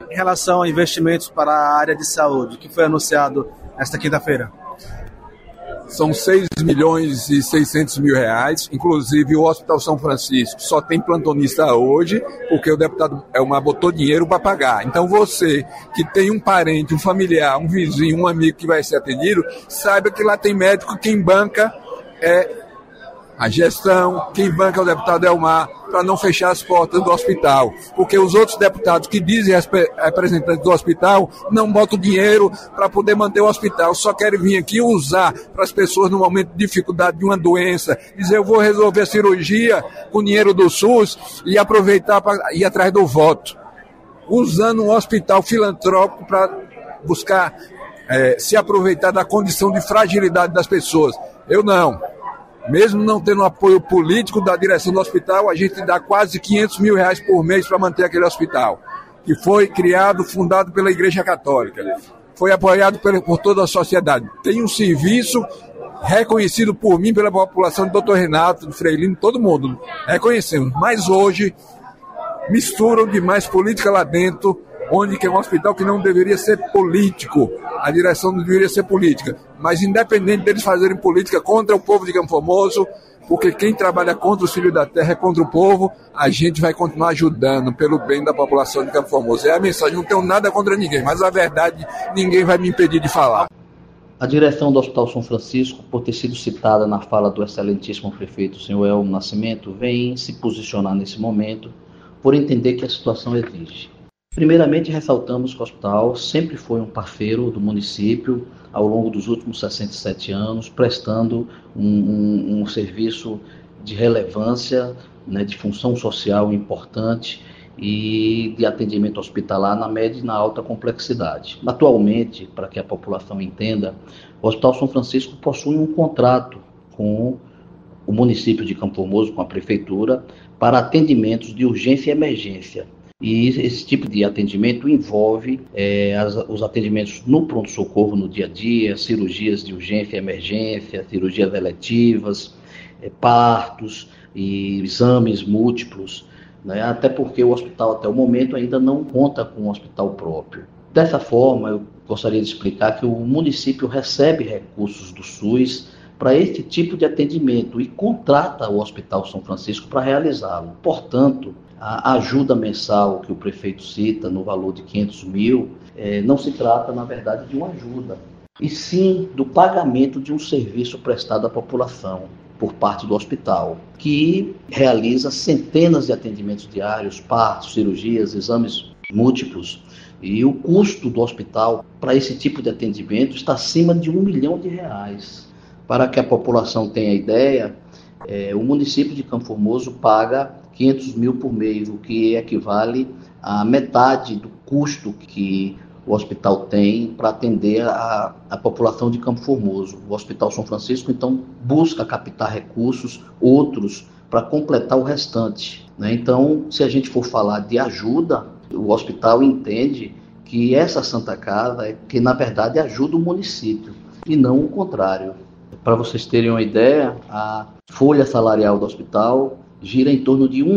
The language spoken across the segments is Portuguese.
Em relação a investimentos para a área de saúde, que foi anunciado esta quinta-feira? São 6.600.000 reais, inclusive o Hospital São Francisco só tem plantonista hoje, porque o deputado Elmar botou dinheiro para pagar. Então você que tem um parente, um familiar, um vizinho, um amigo que vai ser atendido, saiba que lá tem médico, quem banca é a gestão, quem banca é o deputado Elmar, para não fechar as portas do hospital. Porque os outros deputados que dizem representantes do hospital não botam dinheiro para poder manter o hospital, só querem vir aqui usar para as pessoas no momento de dificuldade de uma doença, dizer eu vou resolver a cirurgia com dinheiro do SUS e aproveitar para ir atrás do voto. Usando um hospital filantrópico para buscar se aproveitar da condição de fragilidade das pessoas. Eu não. Mesmo não tendo apoio político da direção do hospital, a gente dá quase 500 mil reais por mês para manter aquele hospital, que foi criado, fundado pela Igreja Católica. Foi apoiado por toda a sociedade. Tem um serviço reconhecido por mim, pela população de Dr. Renato, de Freilino, todo mundo. Reconhecemos. Mas hoje misturam demais política lá dentro, onde que é um hospital que não deveria ser político. A direção não deveria ser política. Mas independente deles fazerem política contra o povo de Campo Formoso, porque quem trabalha contra os filhos da terra é contra o povo, a gente vai continuar ajudando pelo bem da população de Campo Formoso. É a mensagem, não tenho nada contra ninguém, mas a verdade ninguém vai me impedir de falar. A direção do Hospital São Francisco, por ter sido citada na fala do excelentíssimo prefeito, senhor Elmo Nascimento, vem se posicionar nesse momento por entender que a situação exige. Primeiramente, ressaltamos que o hospital sempre foi um parceiro do município ao longo dos últimos 67 anos, prestando um serviço de relevância, né, de função social importante e de atendimento hospitalar na média e na alta complexidade. Atualmente, para que a população entenda, o Hospital São Francisco possui um contrato com o município de Campo Formoso, com a prefeitura, para atendimentos de urgência e emergência. E esse tipo de atendimento envolve os atendimentos no pronto-socorro no dia a dia, cirurgias de urgência e emergência, cirurgias eletivas, partos e exames múltiplos, né? Até porque o hospital até o momento ainda não conta com um hospital próprio. Dessa forma, eu gostaria de explicar que o município recebe recursos do SUS para esse tipo de atendimento e contrata o Hospital São Francisco para realizá-lo. Portanto, a ajuda mensal que o prefeito cita, no valor de 500 mil, não se trata, na verdade, de uma ajuda, e sim do pagamento de um serviço prestado à população por parte do hospital, que realiza centenas de atendimentos diários, partos, cirurgias, exames múltiplos, e o custo do hospital para esse tipo de atendimento está acima de R$1 milhão. Para que a população tenha ideia, o município de Campo Formoso paga 500 mil por mês, o que equivale a metade do custo que o hospital tem para atender a população de Campo Formoso. O Hospital São Francisco, então, busca captar recursos, outros, para completar o restante, né? Então, se a gente for falar de ajuda, o hospital entende que essa Santa Casa é que, na verdade, ajuda o município, e não o contrário. Para vocês terem uma ideia, a folha salarial do hospital gira em torno de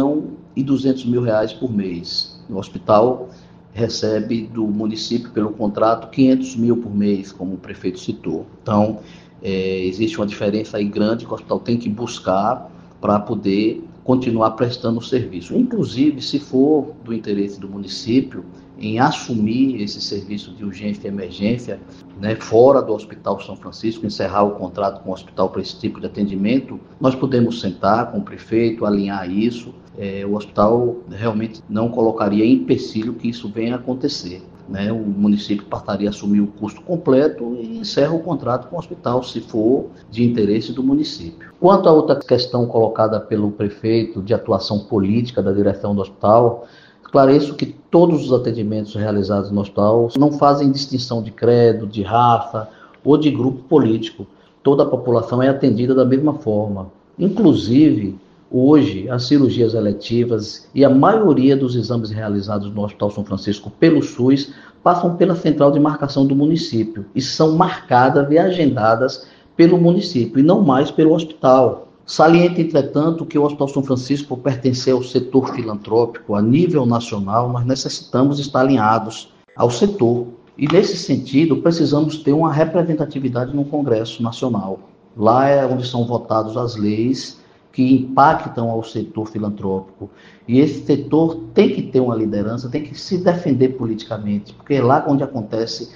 R$1.200.000 por mês. O hospital recebe do município, pelo contrato, 500 mil por mês, como o prefeito citou. Então, existe uma diferença aí grande que o hospital tem que buscar para poder continuar prestando o serviço. Inclusive, se for do interesse do município em assumir esse serviço de urgência e emergência, né, fora do Hospital São Francisco, encerrar o contrato com o hospital para esse tipo de atendimento, nós podemos sentar com o prefeito, alinhar isso. O hospital realmente não colocaria em empecilho que isso venha a acontecer, né? O município passaria a assumir o custo completo e encerra o contrato com o hospital, se for de interesse do município. Quanto à outra questão colocada pelo prefeito de atuação política da direção do hospital, esclareço que todos os atendimentos realizados no hospital não fazem distinção de credo, de raça ou de grupo político. Toda a população é atendida da mesma forma. Inclusive, hoje, as cirurgias eletivas e a maioria dos exames realizados no Hospital São Francisco pelo SUS passam pela central de marcação do município e são marcadas e agendadas pelo município e não mais pelo hospital. Saliente, entretanto, que o Hospital São Francisco, por pertencer ao setor filantrópico a nível nacional, nós necessitamos estar alinhados ao setor. E, nesse sentido, precisamos ter uma representatividade no Congresso Nacional. Lá é onde são votadas as leis que impactam ao setor filantrópico. E esse setor tem que ter uma liderança, tem que se defender politicamente, porque é lá onde acontece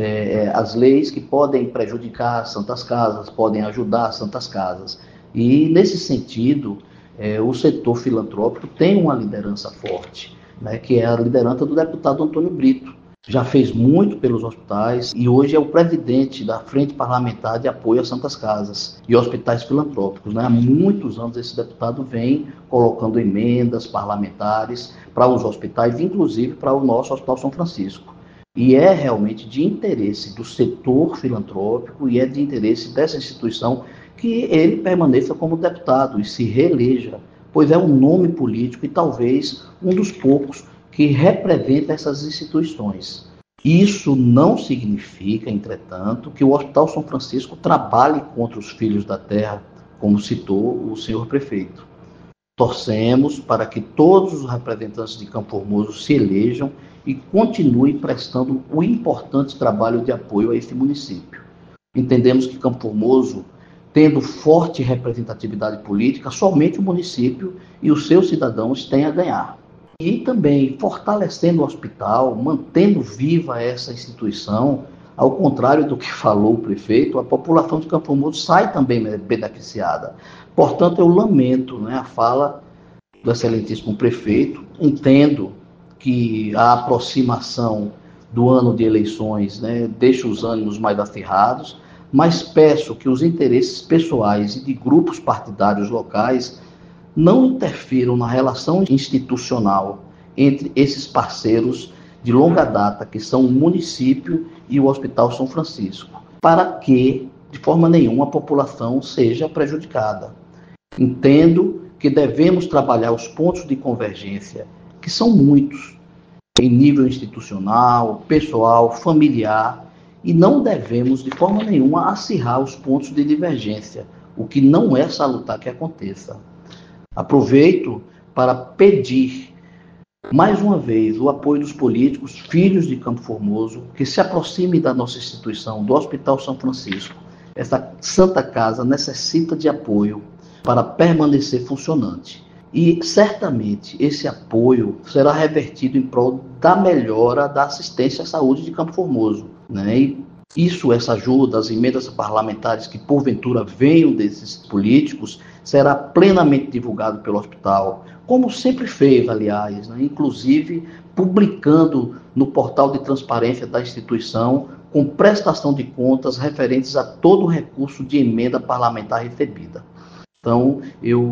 as leis que podem prejudicar as santas casas, podem ajudar as santas casas. E, nesse sentido, o setor filantrópico tem uma liderança forte, né, que é a liderança do deputado Antônio Brito. Já fez muito pelos hospitais e hoje é o presidente da Frente Parlamentar de Apoio às Santas Casas e Hospitais Filantrópicos, né? Há muitos anos esse deputado vem colocando emendas parlamentares para os hospitais, inclusive para o nosso Hospital São Francisco. E é realmente de interesse do setor filantrópico e é de interesse dessa instituição que ele permaneça como deputado e se reeleja, pois é um nome político e talvez um dos poucos que representa essas instituições. Isso não significa, entretanto, que o Hospital São Francisco trabalhe contra os filhos da terra, como citou o senhor prefeito. Torcemos para que todos os representantes de Campo Formoso se elejam e continuem prestando um importante trabalho de apoio a esse município. Entendemos que Campo Formoso, tendo forte representatividade política, somente o município e os seus cidadãos têm a ganhar. E também fortalecendo o hospital, mantendo viva essa instituição, ao contrário do que falou o prefeito, a população de Campo Formoso sai também beneficiada. Portanto, eu lamento, né, a fala do excelentíssimo prefeito. Entendo que a aproximação do ano de eleições, né, deixa os ânimos mais acirrados, mas peço que os interesses pessoais e de grupos partidários locais não interfiram na relação institucional entre esses parceiros de longa data, que são o município e o Hospital São Francisco, para que, de forma nenhuma, a população seja prejudicada. Entendo que devemos trabalhar os pontos de convergência, que são muitos, em nível institucional, pessoal, familiar, e não devemos, de forma nenhuma, acirrar os pontos de divergência, o que não é salutar que aconteça. Aproveito para pedir, mais uma vez, o apoio dos políticos, filhos de Campo Formoso, que se aproximem da nossa instituição, do Hospital São Francisco. Essa Santa Casa necessita de apoio para permanecer funcionante. E, certamente, esse apoio será revertido em prol da melhora da assistência à saúde de Campo Formoso, né? E essa ajuda, as emendas parlamentares que, porventura, venham desses políticos, será plenamente divulgado pelo hospital, como sempre fez, aliás, né? Inclusive publicando no portal de transparência da instituição, com prestação de contas referentes a todo o recurso de emenda parlamentar recebida. Então,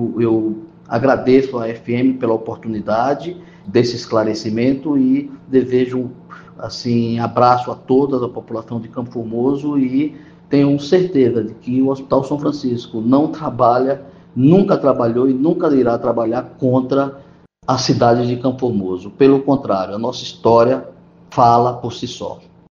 eu agradeço à FM pela oportunidade desse esclarecimento e desejo, assim, abraço a toda a população de Campo Formoso e tenho certeza de que o Hospital São Francisco não trabalha, nunca trabalhou e nunca irá trabalhar contra a cidade de Campo Formoso. Pelo contrário, a nossa história fala por si só.